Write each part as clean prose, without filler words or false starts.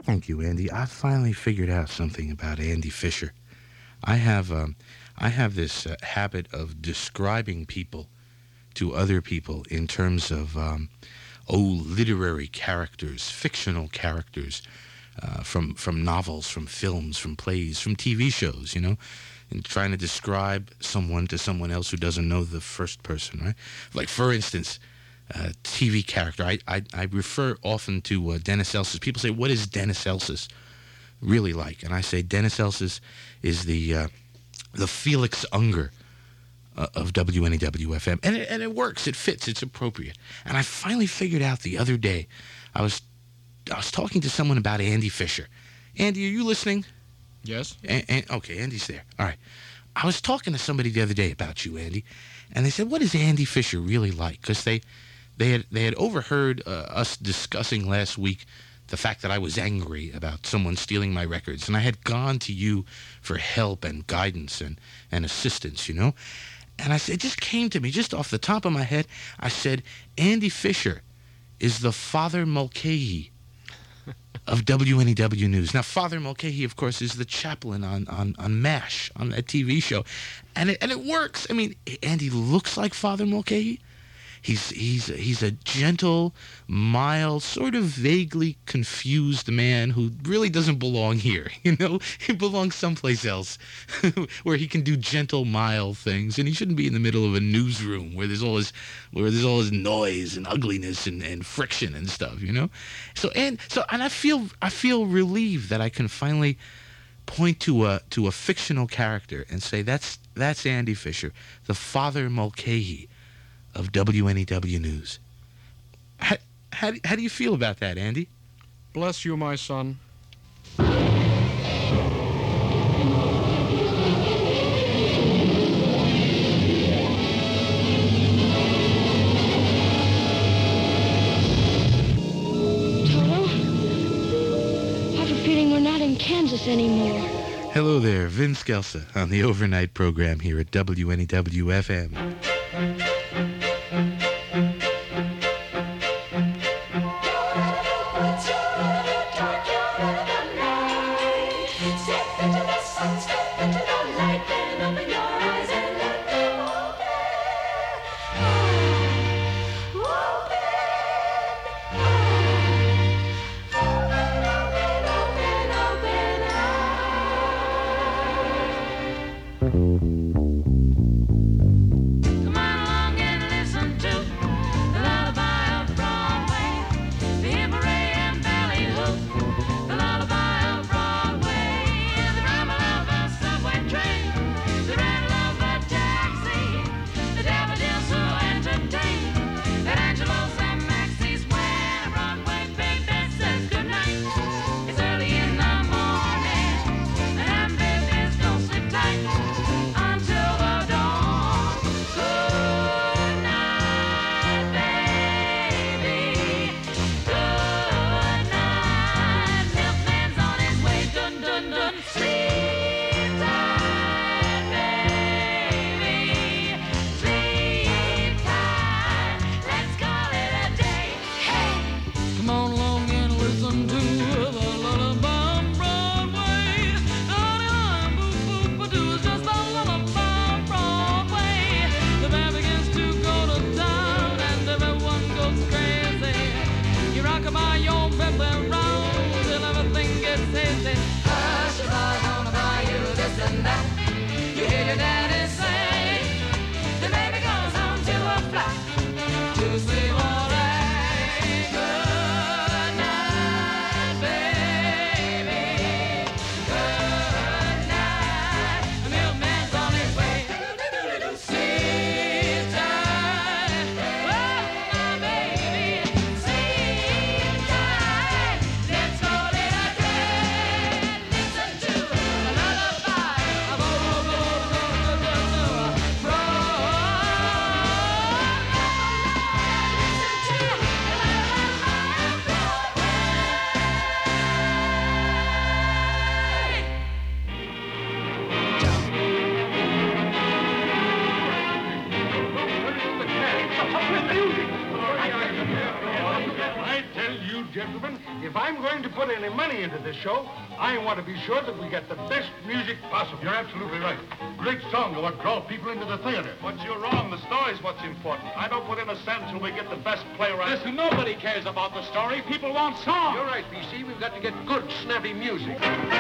Thank you, Andy. I finally figured out something about Andy Fisher. I have this habit of describing people to other people in terms of literary characters, fictional characters, from novels, from films, from plays, from TV shows, and trying to describe someone to someone else who doesn't know the first person, right? Like, for instance, TV character. I refer often to Dennis Elsas. People say, what is Dennis Elsas really like? And I say Dennis Elsas is the Felix Unger of WNEW-FM. And it works. It fits. It's appropriate. And I finally figured out the other day, I was talking to someone about Andy Fisher. Andy, are you listening? Yes. Okay, Andy's there. All right. I was talking to somebody the other day about you, Andy, and they said, what is Andy Fisher really like? Because they had overheard us discussing last week the fact that I was angry about someone stealing my records, and I had gone to you for help and guidance and assistance, And I said, it just came to me, just off the top of my head, I said, Andy Fisher is the Father Mulcahy of WNEW News. Now, Father Mulcahy, of course, is the chaplain on MASH, on that TV show. And it works. I mean, Andy looks like Father Mulcahy. He's a gentle, mild, sort of vaguely confused man who really doesn't belong here. He belongs someplace else, where he can do gentle, mild things, and he shouldn't be in the middle of a newsroom where there's all this noise and ugliness and friction and stuff. So I feel relieved that I can finally point to a fictional character and say that's Andy Fisher, the Father Mulcahy of WNEW News. How do you feel about that, Andy? Bless you, my son. Kansas anymore. Hello there, Vince Gelsa on the overnight program here at WNEW-FM. any money into this show, I want to be sure that we get the best music possible. You're absolutely right. Great song of what draws people into the theater. But you're wrong. The story's what's important. I don't put in a cent till we get the best playwright. Listen, nobody cares about the story. People want song. You're right, BC. We've got to get good, snappy music.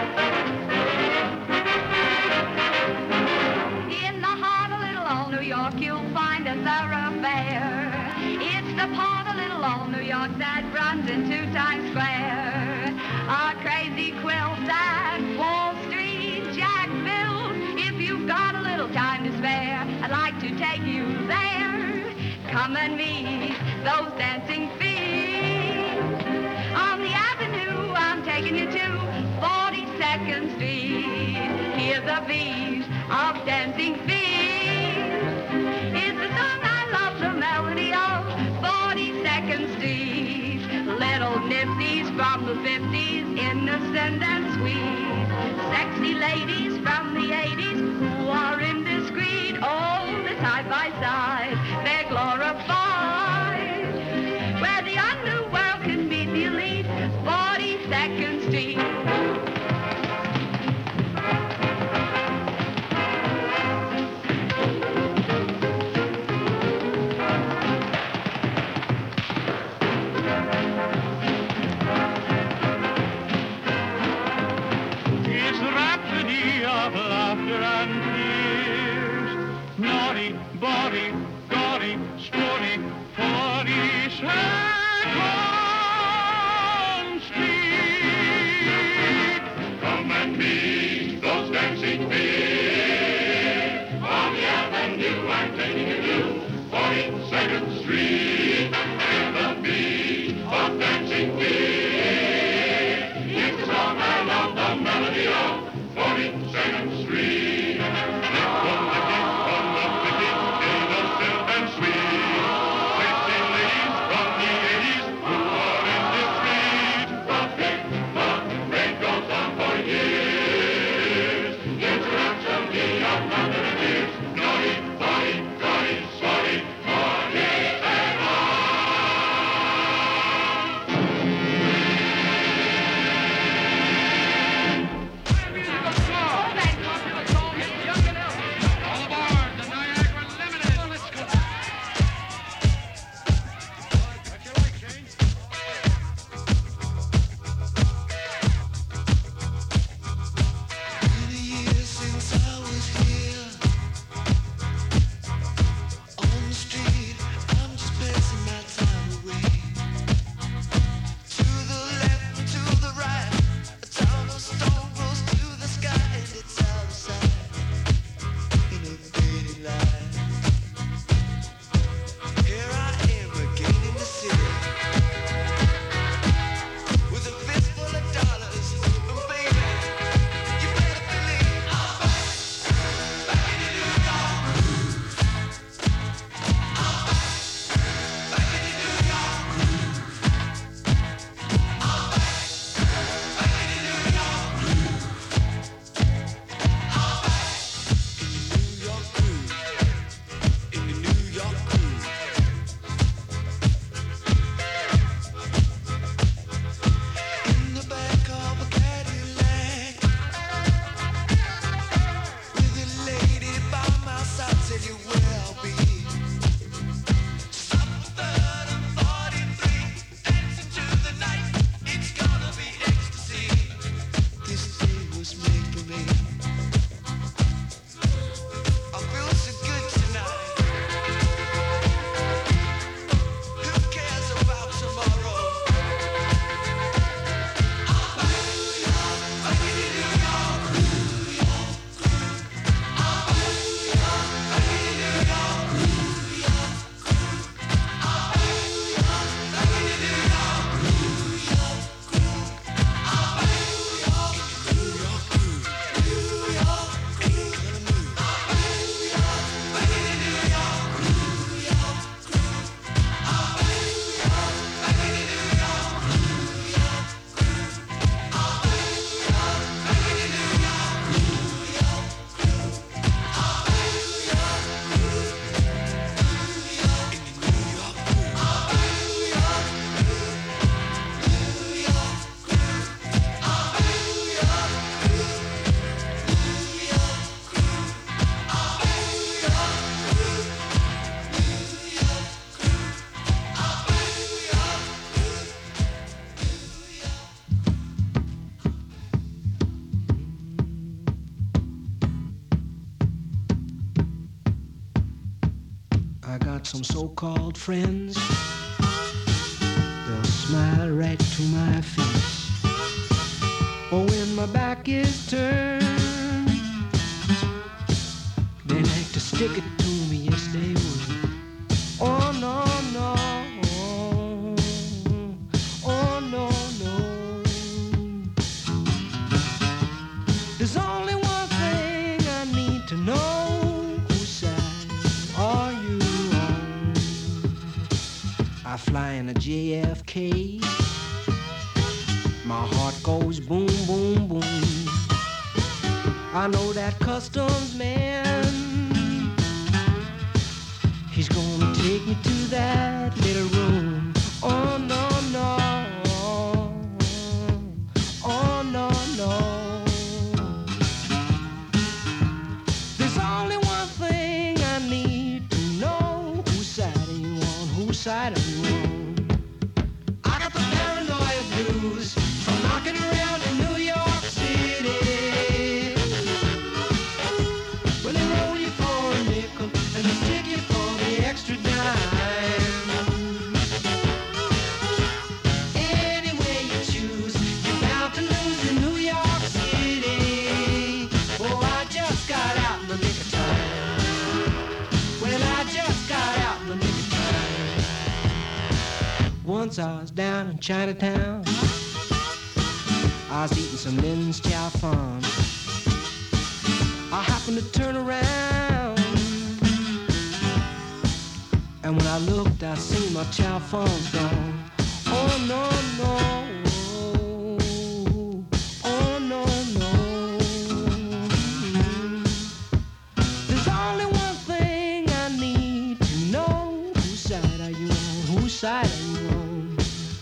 In the heart of little old New York, you'll find a thoroughfare. It's the part of little old New York that runs into Times Square. A crazy quilt that Wall Street Jack built. If you've got a little time to spare, I'd like to take you there. Come and meet those dancing feet. On the avenue, I'm taking you to 42nd Street. Hear the beat of dancing feet. It's the song I love, the melody of 42nd Street. Little nifties from the 50s, innocent and sweet. Sexy ladies from the 80s who are indiscreet. Oh, the side by side, they're glorified. Where the underworld can meet the elite, 42nd Street. Body, gaudy, sporty, 42nd Street. Come and meet those dancing feet. On the avenue, I'm taking you to 42nd Street. Feel the beat of dancing feet. It's the song I love, the melody of 42nd Street. Yeah. I got some so-called friends. They'll smile right to my face. Oh, when my back is turned, they like to stick it to me, yes they would. Oh no, no, oh no, no. There's only one thing I need to know. Whose side are you on? I fly in a JFK. My heart goes boom, boom, boom. I know that customs man, he's gonna take me to that little room. Oh no, no, oh no, no. There's only one thing I need to know. Whose side are you on? Whose side are you on? I got the paranoia blues from knocking around in New York City. When they roll you for a nickel and they stick you for the extra dime. Any way you choose, you're bound to lose in New York City. Oh, I just got out in the nick of time. Well, I just got out in the nick of time. Once I was down in Chinatown. I was eating some Lin's Chow Fun. I happened to turn around, and when I looked, I seen my Chow Fun's gone. Oh no, no, oh no, no. There's only one thing I need to know. Whose side are you on? Whose side are you on?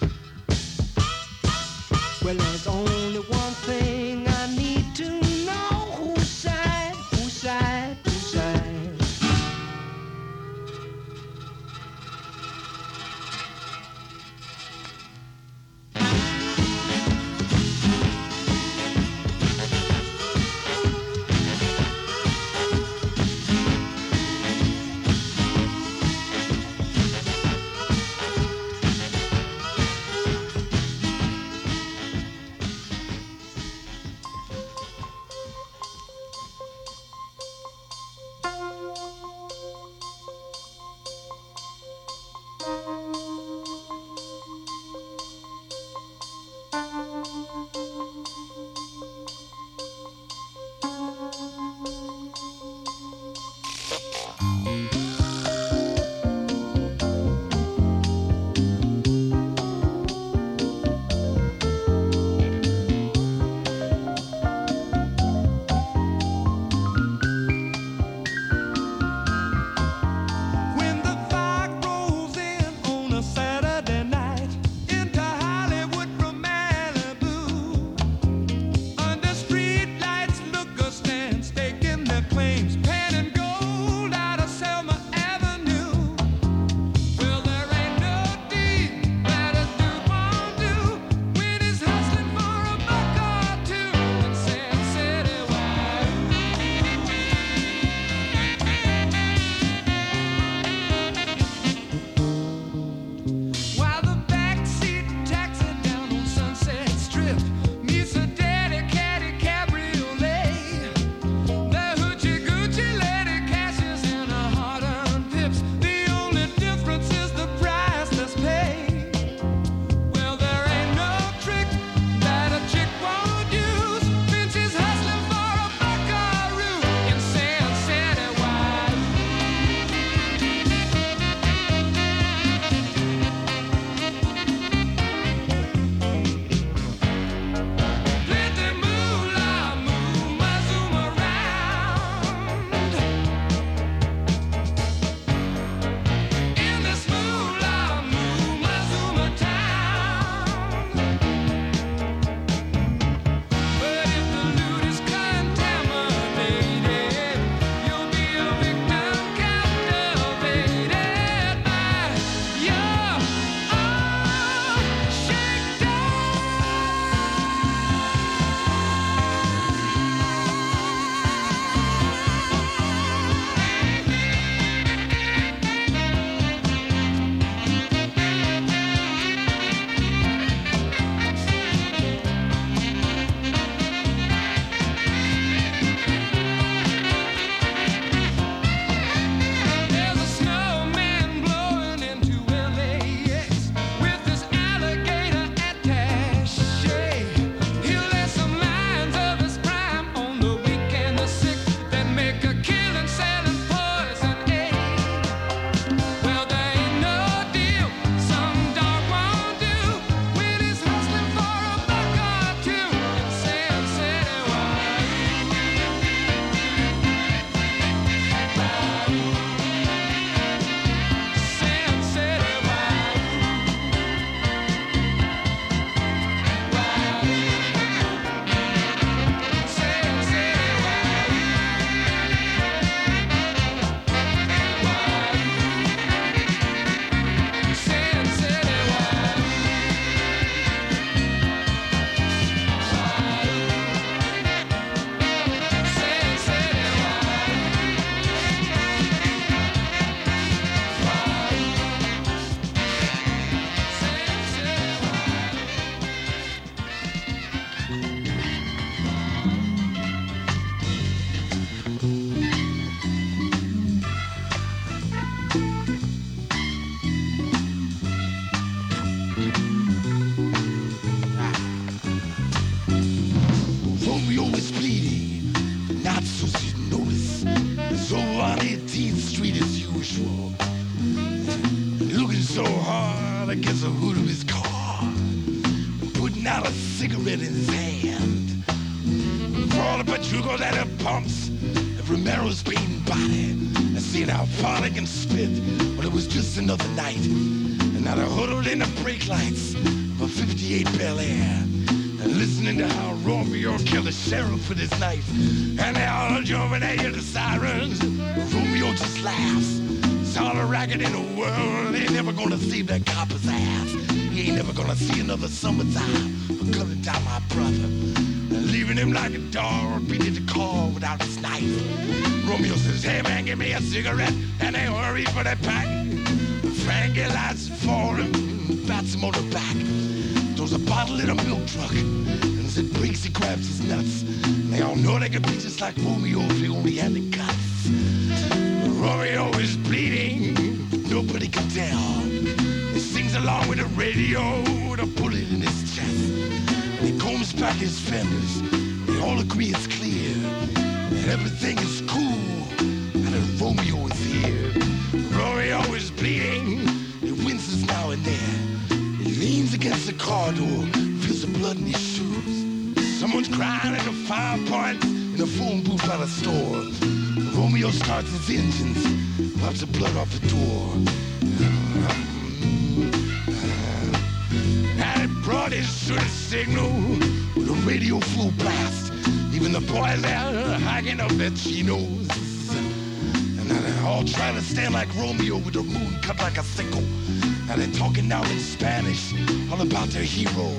Well, there's only one thing I need to know. Whose side, whose side, whose side? not so you notice. It's over on 18th Street as usual. Looking so hard against the hood of his car, putting out a cigarette in his hand. For all the pachucos at the pumps, and Romero's beating body, and seeing how far they can spit. But it was just another night, and now they're huddled in the brake lights of a 58 Bel Air, and listening to how Romeo killed the sheriff with his knife. And they all jumping at you, the sirens. Romeo just laughs. It's all the racket in the world. They ain't never gonna save that copper's ass. He ain't never gonna see another summertime for cutting down my brother and leaving him like a dog beating the car without his knife. Romeo says, hey man, give me a cigarette, and they hurry for that pack. Frankie lights for him, bats him on the back. Throws a bottle in a milk truck, and as it breaks, he grabs his nuts. And they all know they could be just like Romeo if he only had the guts. Romeo is bleeding, nobody can tell. He sings along with the radio with a bullet in his chest. And he combs back his fenders. They all agree it's clear that everything is cool and that Romeo is here. Romeo is bleeding, he winces now and then. He leans against the car door, feels the blood in his shoes. Someone's crying at the 5 Points in a phone booth by the store. Romeo starts his engines, wipes the blood off the door. And it brought his sort of signal with a radio full blast. Even the boys there hiking up their chinos. And now they're all trying to stand like Romeo with the moon cut like a sickle. Now they're talking now in Spanish, all about their hero.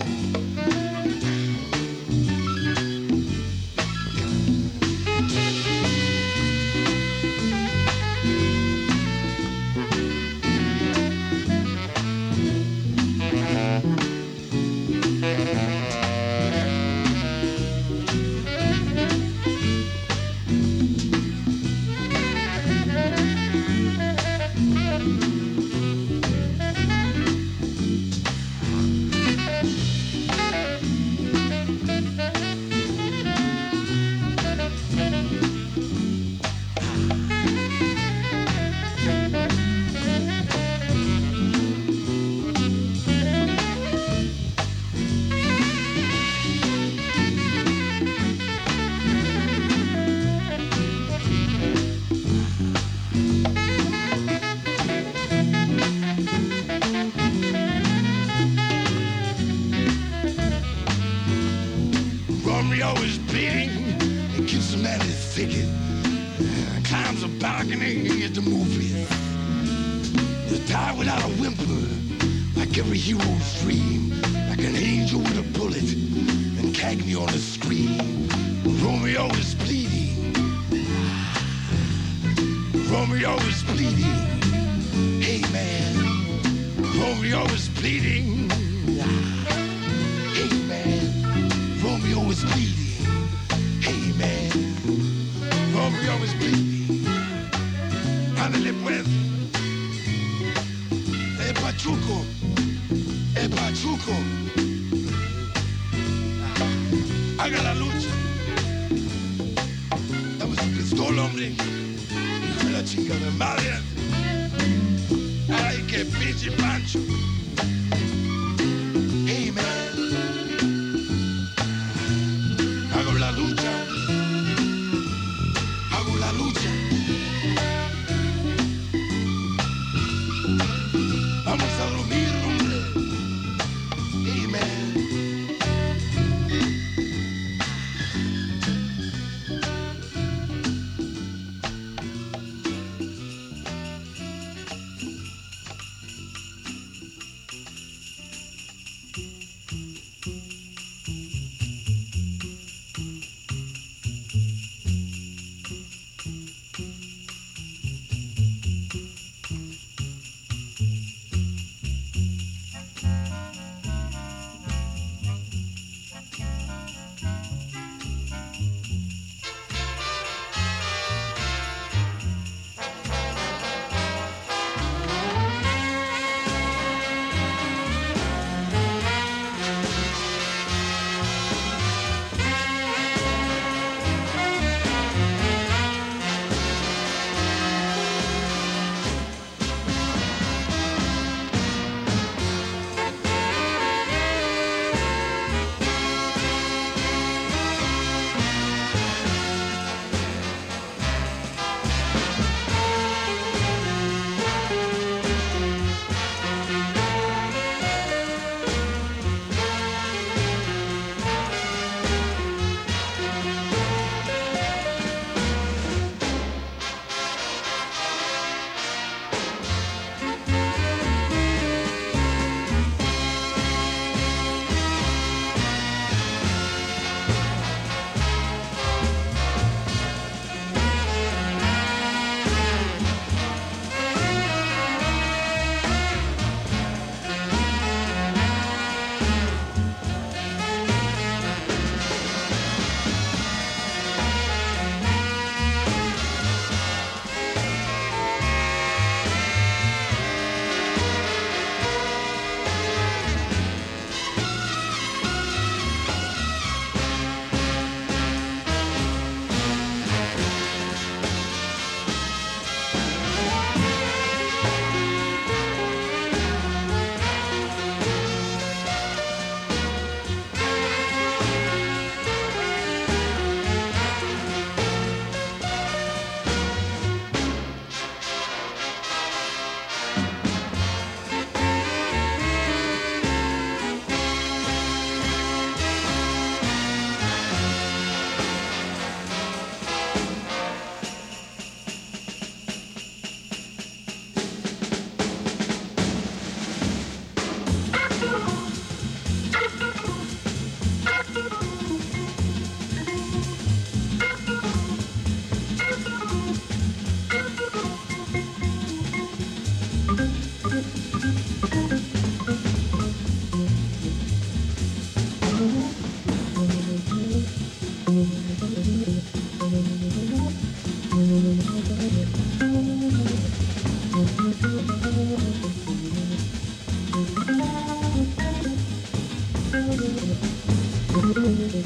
Romeo is bleeding, he gives the man his ticket, climbs a balcony at the movies. You die without a whimper, like every hero's dream, like an angel with a bullet, and Cagney on the screen. Romeo is bleeding, Romeo is bleeding, hey man, Romeo is bleeding, hey man. Romeo is bleeding, hey man, Romeo is bleeding. Ándale pues, Pachuco, Pachuco, haga la lucha. Dame su pistola, hombre, hijo de la chingada madre. Ay, que pinche Pancho, hey man. Hago la lucha, hago la lucha. Vamos a dormir, hombre. Amen.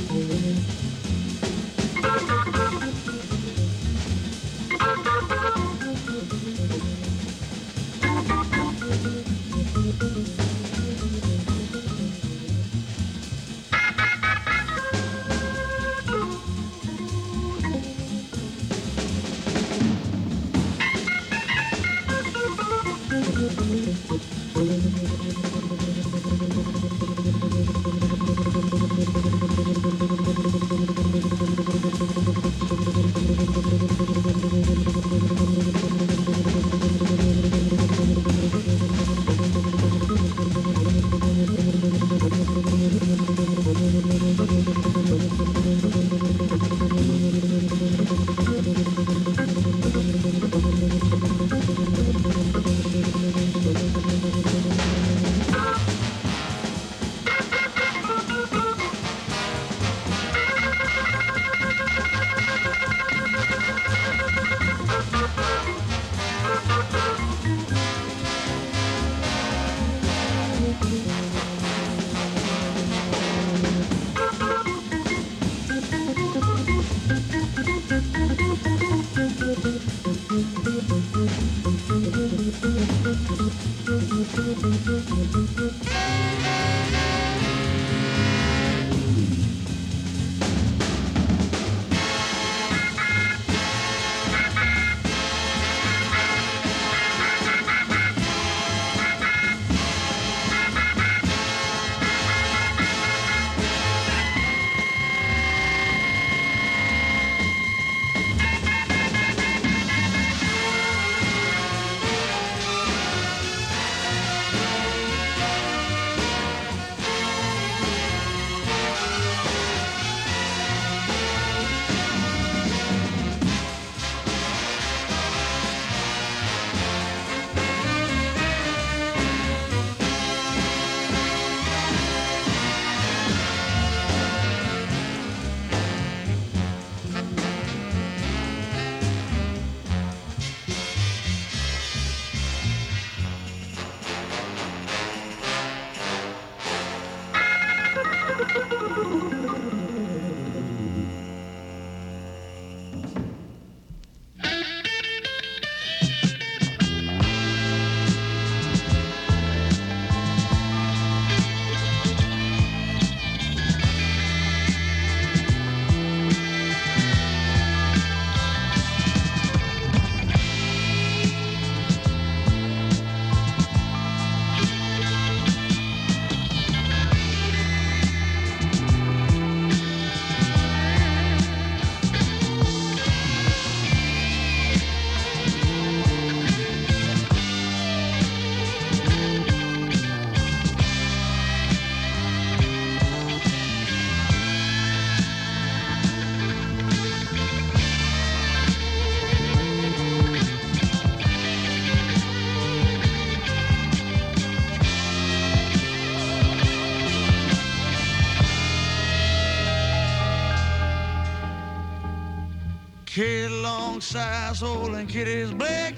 Kid long size old and Kitty's black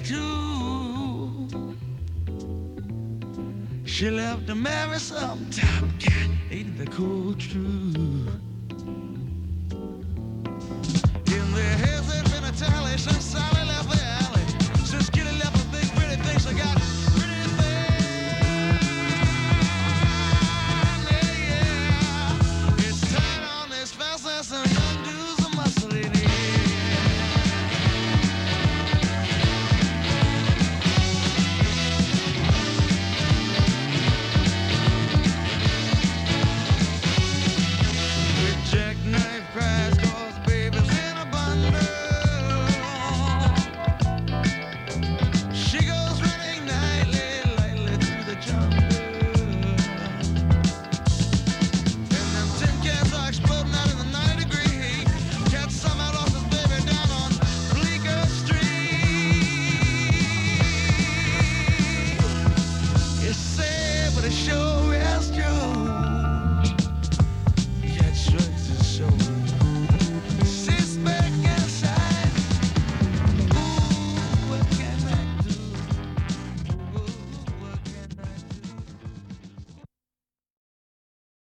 too. She left to marry some top cat, ain't the cool truth.